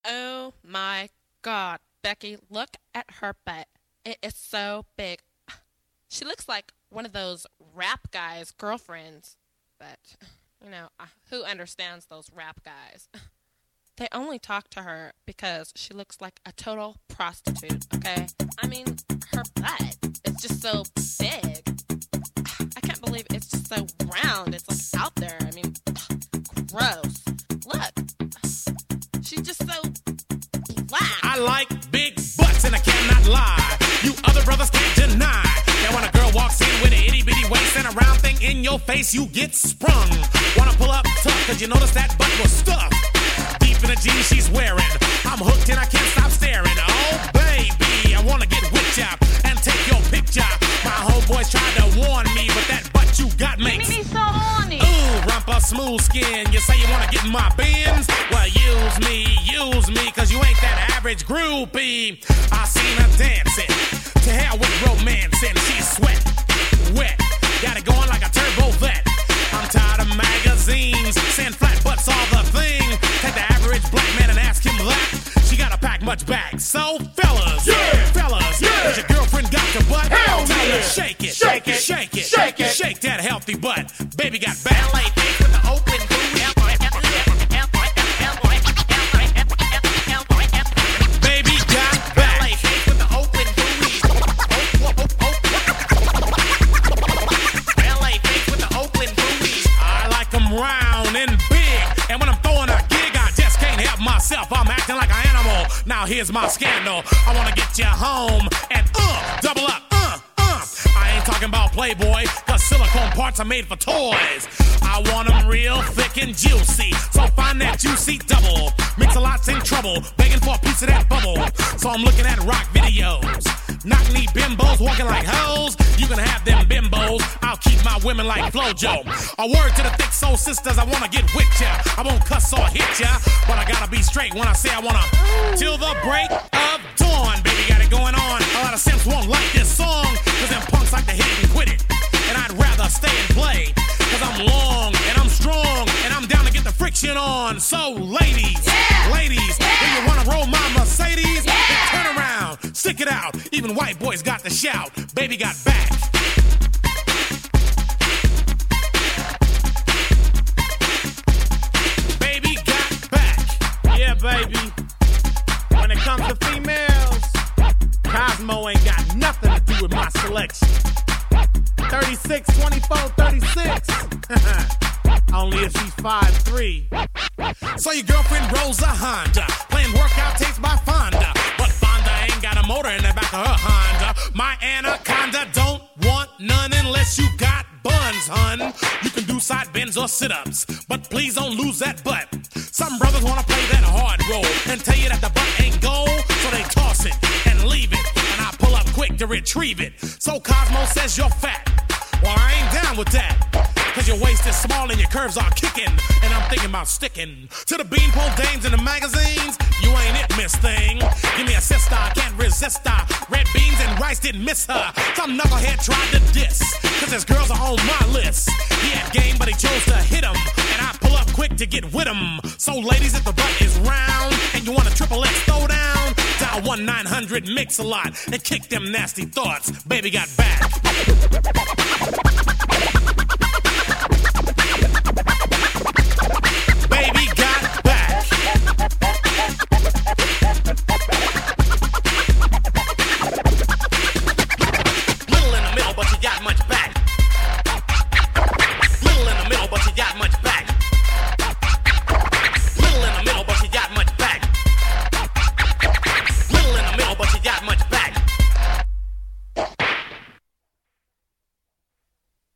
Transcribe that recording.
Oh my God, Becky, look at her butt. It is so big. She looks like one of those rap guys' girlfriends. But, who understands those rap guys? They only talk to her because she looks like a total prostitute, okay? I mean, her butt is just so big. I can't believe it's just so round. It's like out there. I mean, gross. Look. She's just so black. I like big butts and I cannot lie. You other brothers can't deny that when a girl walks in with an itty bitty waist and a round thing in your face, you get sprung. Wanna pull up tough cause you notice that butt was stuffed deep in the jeans she's wearing. I'm hooked and I can't stop staring. Oh baby, I wanna get with ya and take your picture. My homeboys tried to warn me, but that butt you got makes me so horny. Ooh, rumpa smooth skin. You say you wanna get in my bins? Well, use me, cause you ain't that average groupie. I seen her dancing, to hell with romancing. She's sweat, wet, got it going like a turbo vet. I'm tired of magazines, saying flat butts all the thing. Take the average black man and ask him that. She gotta pack much back. So fellas, does your girlfriend got your butt? Hell Tell yeah. her shake it, Shake it. shake it, Shake it. shake that healthy butt. Baby got ballet feet with the open booty. Baby got ballet feet with the open booty. Ballet feet with the open booty. I like them round and big, and when I'm throwing a gig, I just can't help myself. I'm acting like an animal. Now here's my scandal. I wanna get you home and double up. I ain't talking about Playboy, cause silicone parts are made for toys. I want them real thick and juicy, so find that juicy double. Mix a lot's in trouble, begging for a piece of that bubble. So I'm looking at rock videos. Knock-knee bimbos walking like hoes. You can have them bimbos, I'll keep my women like Flojo. A word to the thick soul sisters, I wanna get with ya. I won't cuss or hit ya, but I gotta be straight when I say I wanna. Till the break of dawn, baby got it going on. A lot of simps won't like this song, cause them punks like to hit it and quit it. And I'd rather stay and play, cause I'm long and I'm strong and I'm down to get the friction on. So ladies, do you wanna roll my Mercedes? Then turn around, stick it out. Even white boys got the shout. Baby got back. Baby got back. Yeah, baby. When it comes to females, Cosmo ain't got nothing to do with my selection. 36, 24, 36. Only if she's 5'3". So your girlfriend rolls a Honda, playing workout tapes by Fonda. But Fonda ain't got a motor in the back of her Honda. My Anaconda don't want none unless you got buns, hun. You can do side bends or sit-ups, but please don't lose that butt. Some brothers wanna play that hard role and tell you that the butt ain't gold, so they toss it and leave it, and I pull up quick to retrieve it. So Cosmo says you're fat. Well, I ain't down with that, cause your waist is small and your curves are kicking, and I'm thinking about sticking to the beanpole dames in the magazines. You ain't it, miss thing. Give me a sister, I can't resist her. Red beans and rice didn't miss her. Some knucklehead tried to diss, cause his girls are on my list. He had game, but he chose to hit him, and I pull up quick to get with him. So ladies, if the butt is round and you want a triple X throwdown, dial 1-900-MIX-A-LOT and kick them nasty thoughts. Baby got back.